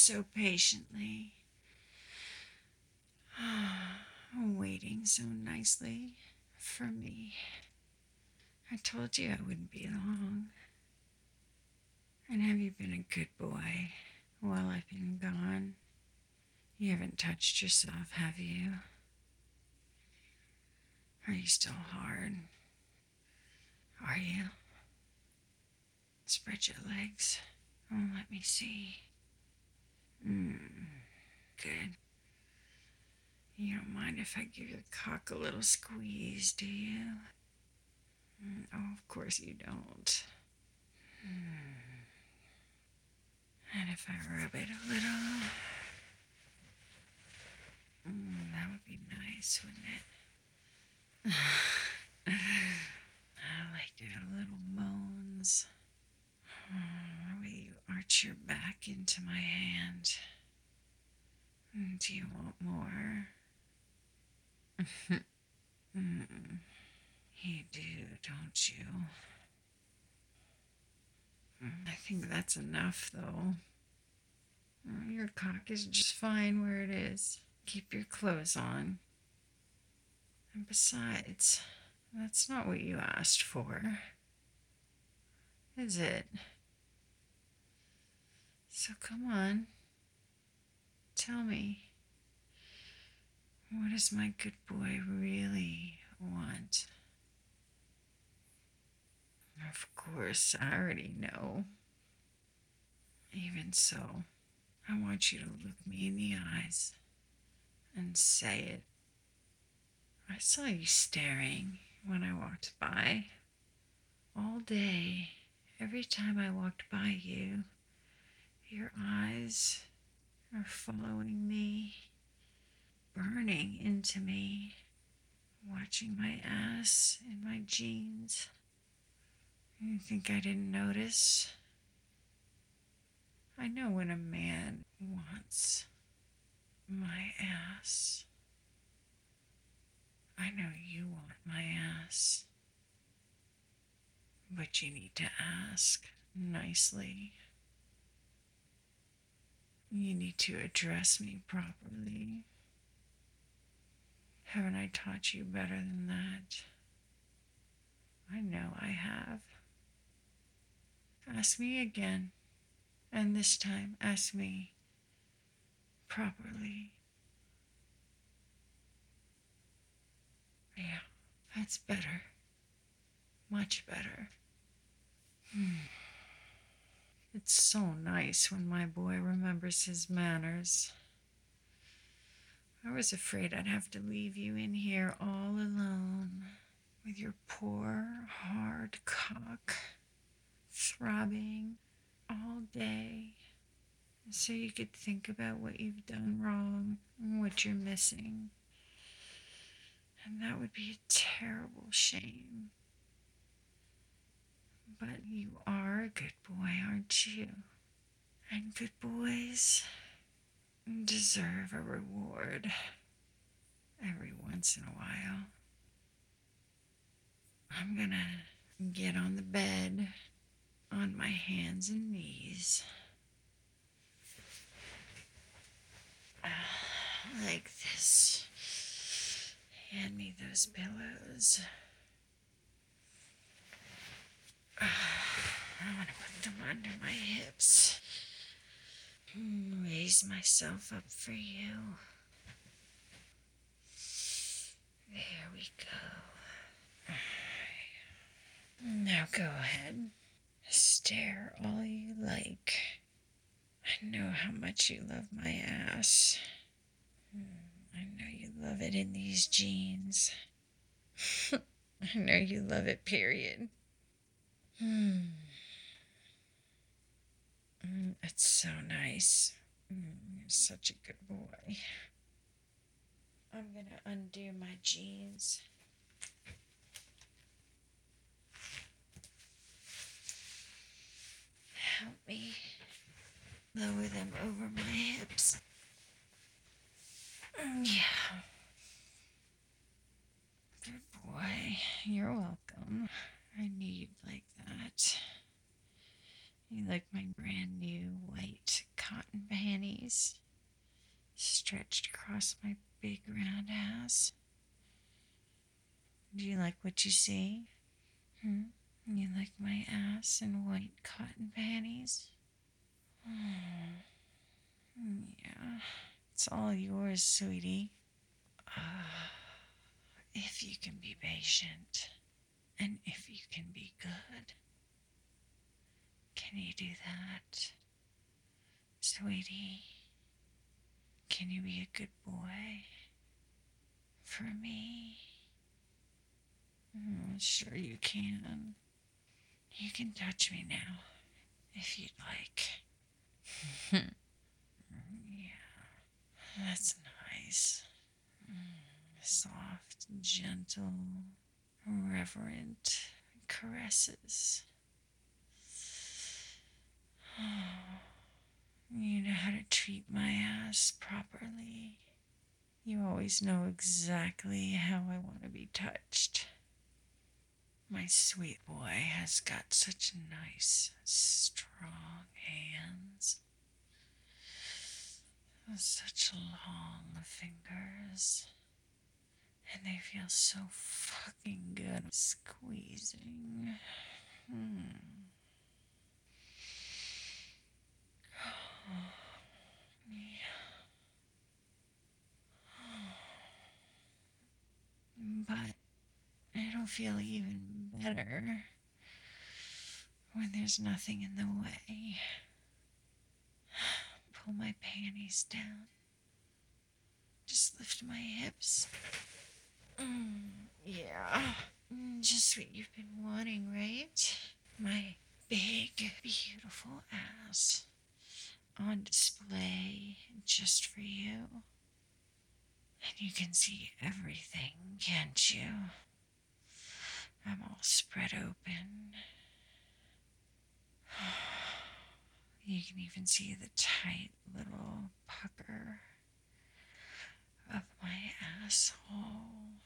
so patiently, waiting so nicely for me. I told you I wouldn't be long. And have you been a good boy while I've been gone? You haven't touched yourself, have you? Are you still hard? Are you? Spread your legs. Oh, let me see. Good. You don't mind if I give your cock a little squeeze, do you? Oh, of course you don't. And if I rub it a little, that would be nice, wouldn't it? I like your little moans. Will you arch your back into my hand? Do you want more? You do, don't you? I think that's enough, though. Your cock is just fine where it is. Keep your clothes on. And besides, that's not what you asked for, is it? So come on, tell me, what does my good boy really want? Of course, I already know. Even so, I want you to look me in the eyes and say it. I saw you staring when I walked by. All day, every time I walked by you, your eyes are following me, burning into me, watching my ass in my jeans. You think I didn't notice? I know when a man wants my ass. I know you want my ass. But you need to ask nicely. You need to address me properly. Haven't I taught you better than that? I know I have. Ask me again. And this time, ask me properly. Yeah, that's better. Much better. It's so nice when my boy remembers his manners. I was afraid I'd have to leave you in here all alone with your poor, hard cock throbbing all day so you could think about what you've done wrong and what you're missing. And that would be a terrible shame. But you are a good boy, aren't you? And good boys deserve a reward every once in a while. I'm gonna get on the bed on my hands and knees. Like this. Hand me those pillows. I want to put them under my hips. Raise myself up for you. There we go. Now go ahead. Stare all you like. I know how much you love my ass. I know you love it in these jeans. I know you love it, period. It's so nice. You're such a good boy. I'm gonna undo my jeans. Help me lower them over my hips. Yeah. Good boy. You're welcome. I knew you'd like that. You like my brand new white cotton panties? Do you like what you see? Hmm? You like my ass and white cotton panties? Hmm. Yeah. It's all yours, sweetie. If you can be patient and if you can be good. Can you do that? Sweetie, can you be a good boy for me? Sure you can. You can touch me now if you'd like. Yeah, that's nice. Soft, gentle, reverent caresses. You know how to treat my ass properly. You always know exactly how I want to be touched. My sweet boy has got such nice, strong hands. Such long fingers. And they feel so fucking good squeezing. But it'll feel even better when there's nothing in the way. Pull my panties down. Just lift my hips. Yeah. Just what you've been wanting, right? My big, beautiful ass on display just for you. And you can see everything, can't you? I'm all spread open. You can even see the tight little pucker of my asshole.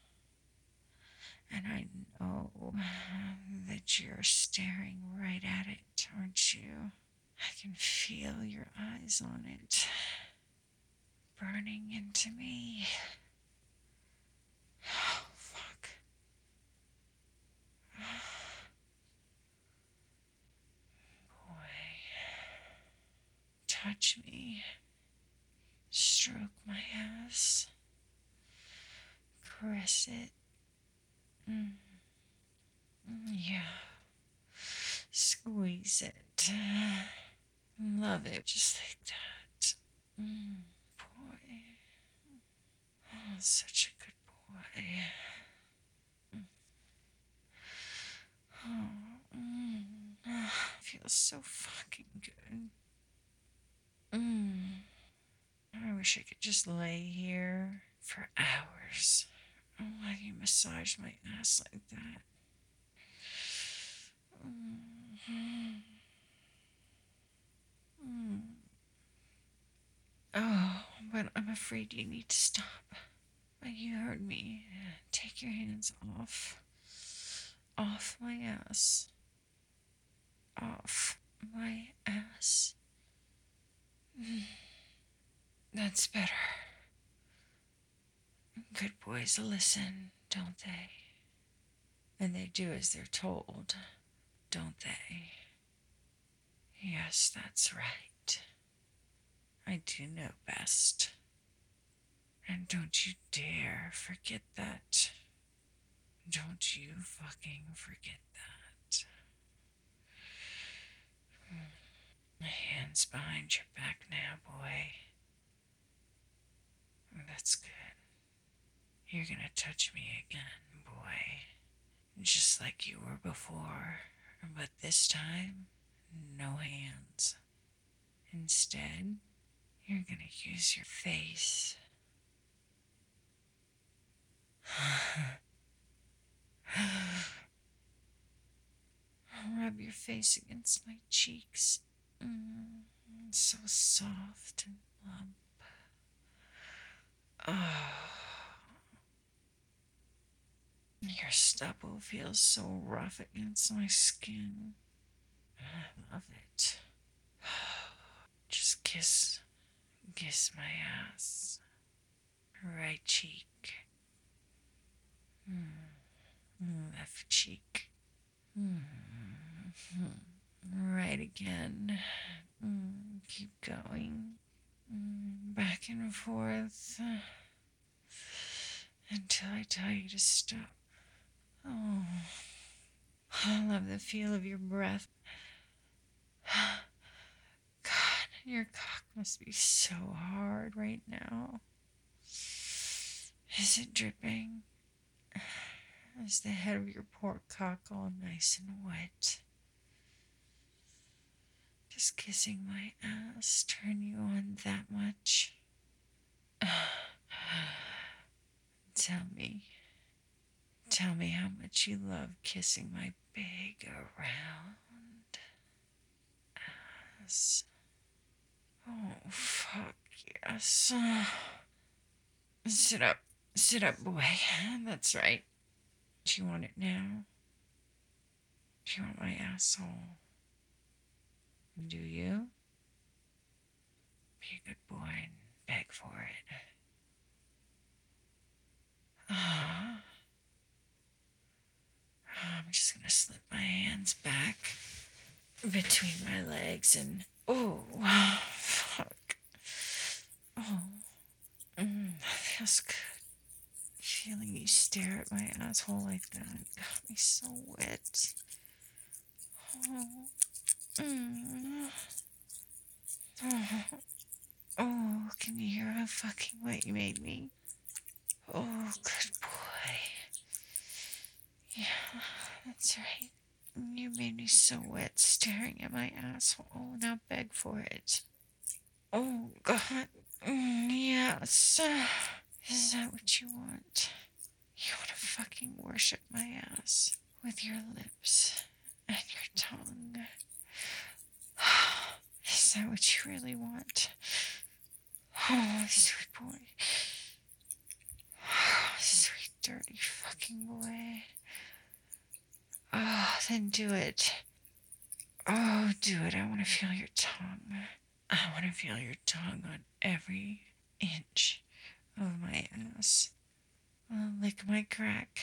And I know that you're staring right at it, aren't you? I can feel your eyes on it, burning into me. Oh, fuck. Boy, touch me. Stroke my ass. Caress it. Yeah. Squeeze it. Love it just like that. Boy. Oh, such a good boy. Oh, feels so fucking good. I wish I could just lay here for hours while you massage my ass like that. Oh, but I'm afraid you need to stop. You heard me. Take your hands off. Off my ass. Off my ass. That's better. Good boys listen, don't they? And they do as they're told, don't they? Yes, that's right. I do know best. And don't you dare forget that. Don't you fucking forget that. My hands behind your back now, boy. That's good. You're gonna touch me again, boy. Just like you were before. But this time, no hands. Instead, you're gonna use your face. Rub your face against my cheeks. It's so soft and plump. Oh, your stubble feels so rough against my skin. I love it. Just kiss my ass. Right cheek. Left cheek. Right again. Keep going. Back and forth. Until I tell you to stop. Oh, I love the feel of your breath. God, your cock must be so hard right now. Is it dripping? Is the head of your pork cock all nice and wet? Does kissing my ass turn you on that much? Tell me. Tell me how much you love kissing my big round ass. Oh, fuck yes. Sit up. Sit up, boy. That's right. Do you want it now? Do you want my asshole? Do you? Be a good boy and beg for it. I'm just gonna slip my hands back between my legs and oh, fuck. Oh, that feels good. Feeling you stare at my asshole like that got me so wet. Oh, oh, can you hear how fucking wet you made me? Oh, good boy. Yeah, that's right. You made me so wet staring at my asshole. Now beg for it. Oh, God. Yes. Is that what you want? You want to fucking worship my ass with your lips and your tongue. Is that what you really want? Oh, sweet boy. Oh, sweet, dirty fucking boy. Oh, then do it. Oh, do it. I want to feel your tongue. I want to feel your tongue on every inch of my ass. Lick my crack.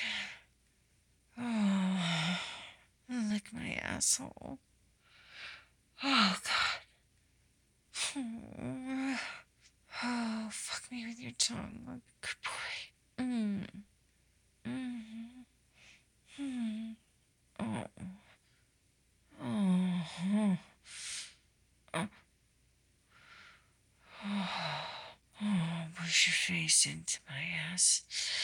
Oh, lick my asshole. Oh, God. Oh, fuck me with your tongue. Oh, good boy. Oh. Oh. Oh. Oh, push your face into my ass.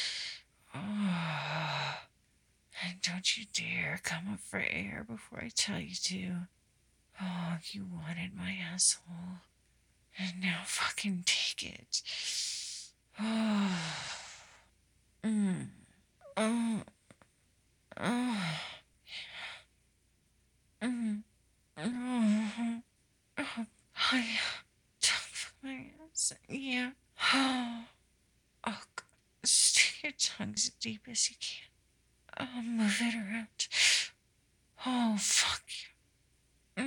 Oh. And don't you dare come up for air before I tell you to. Oh, you wanted my asshole. And now fucking take it. Oh. Oh. Oh. Oh. Oh. Hi. Don't fuck my ass. Yeah. Oh. Oh, God. Stick your tongue as deep as you can. Oh, move it around. Oh, fuck you.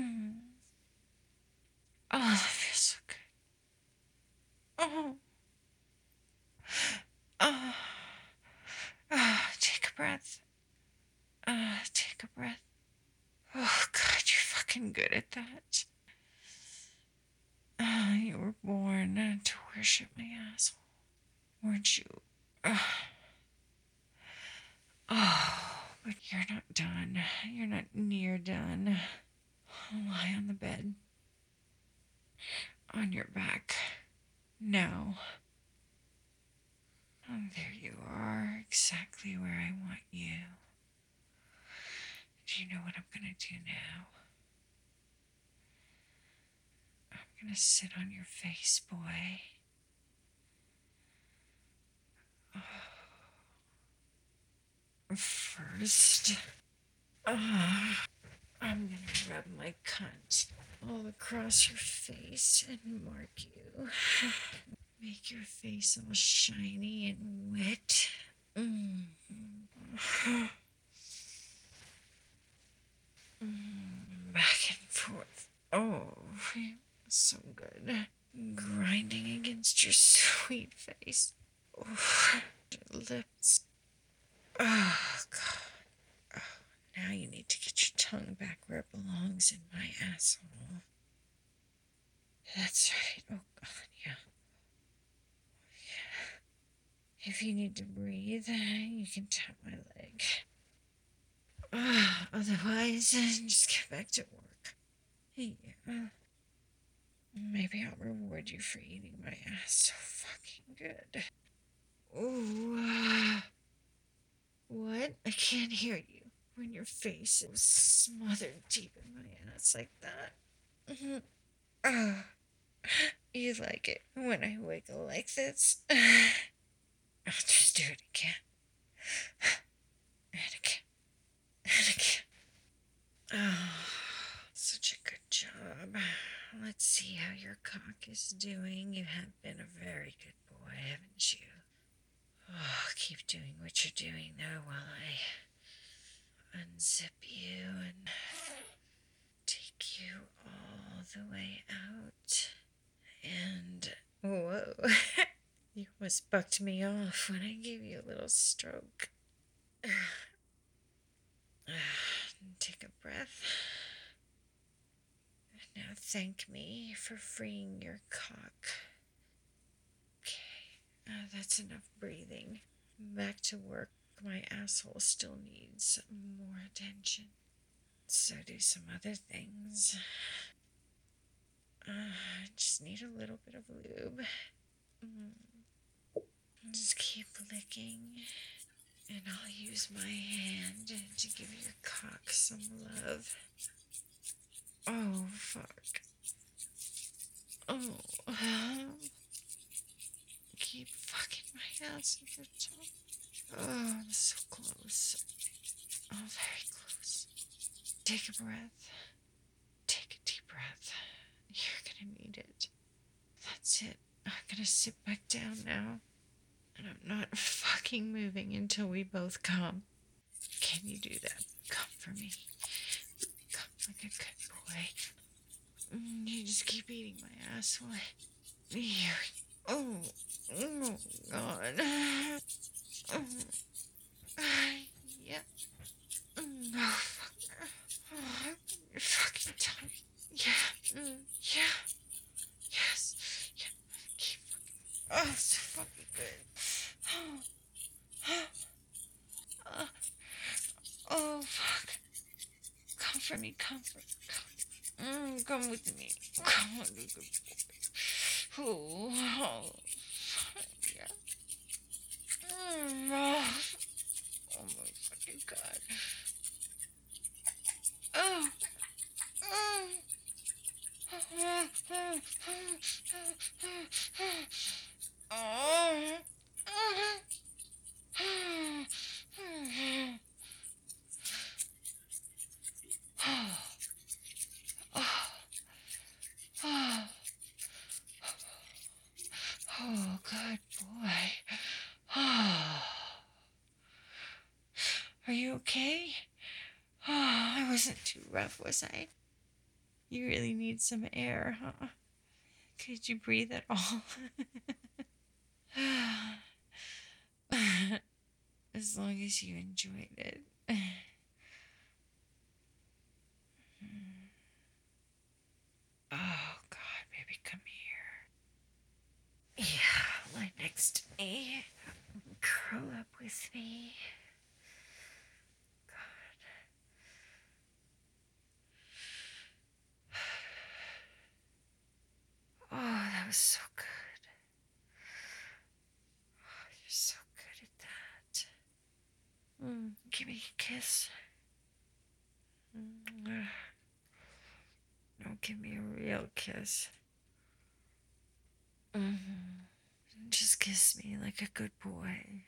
Oh, that feels so good. Oh. Oh. Oh, take a breath. Take a breath. Oh, God, you're fucking good at that. You were born to worship my asshole, weren't you? Oh, but you're not done. You're not near done. Lie on the bed. On your back. Now. There you are, exactly where I want you. Do you know what I'm gonna do now? I'm gonna sit on your face, boy. First, I'm gonna rub my cunt all across your face and mark you. Make your face all shiny and wet. Back and forth. Oh, so good. Grinding against your sweet face. Oh, your lips. Oh, God. Now you need to get your tongue back where it belongs in my asshole. That's right. Oh, God, yeah. If you need to breathe, you can tap my leg. Otherwise, just get back to work. Yeah. Maybe I'll reward you for eating my ass so fucking good. Ooh. What? I can't hear you when your face is smothered deep in my ass like that. Oh, you like it when I wiggle like this? I'll just do it again. And again. And again. Oh, such a good job. Let's see how your cock is doing. You have been a very good boy, haven't you? Oh, keep doing what you're doing though while I unzip you and take you all the way out. And whoa, you almost bucked me off when I gave you a little stroke. Take a breath. Now thank me for freeing your cock. Okay, that's enough breathing. Back to work. My asshole still needs more attention. So do some other things. I just need a little bit of lube. Just keep licking. And I'll use my hand to give your cock some love. Oh, fuck. Oh. Keep fucking my ass with your tongue. Oh, I'm so close. Oh, very close. Take a breath. Take a deep breath. You're gonna need it. That's it. I'm gonna sit back down now. And I'm not fucking moving until we both come. Can you do that? Come for me. Come like a good boy. You just keep eating my ass. Here. Oh, God. Oh, yeah. Oh, fuck. Oh, your fucking tongue. Yeah. Yeah. Yes. Yeah. Keep fucking. Oh, so fucking good. Oh, fuck. Come for me. Come for me. Come with me. Come with me, good boy. Oh, yeah. Oh my fucking God. Oh. Oh. Oh, good boy. Are you okay? Oh, I wasn't too rough, was I? You really need some air, huh? Could you breathe at all? As long as you enjoyed it. Oh, God, baby, come here. Yeah, lie next to me. Curl up with me. God. Oh, that was so good. Oh, you're so good at that. Give me a kiss. No, give me a real kiss. Just kiss me like a good boy.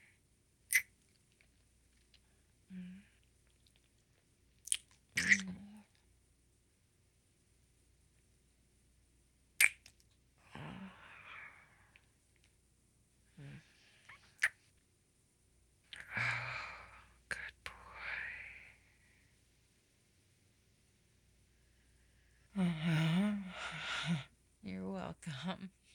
Good boy. You're welcome.